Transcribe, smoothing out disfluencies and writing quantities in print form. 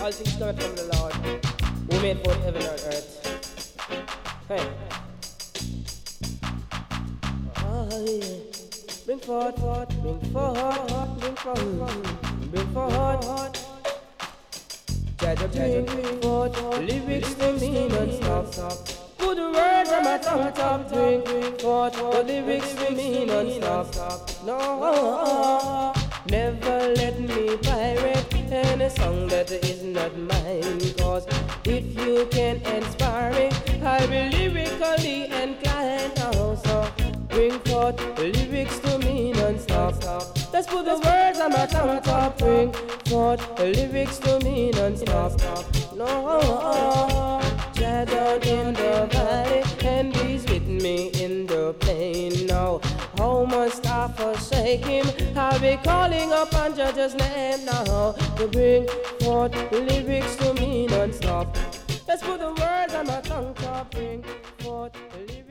All things coming from the Lord, who made both heaven and earth. Hey. Oh, yeah. Bring forth, bring forth, bring forth, bring forth. Jaja, bring forth lyrics to me non-stop. Put the words on my tongue top. Bring forth the lyrics to me non-stop. No, never let me pirate any song that is not mine. Cause if you can inspire me, I'll be lyrically inclined also. Bring forth the lyrics to me non-stop. Let's put the words on my tongue top. Bring forth the lyrics to me non-stop. No, Jah down in the valley and He's with me in the plain now. How must I forsake Him? I'll be calling upon Jah's name now to bring forth the lyrics to me non-stop. Let's put the words on my tongue top. Bring forth the lyrics.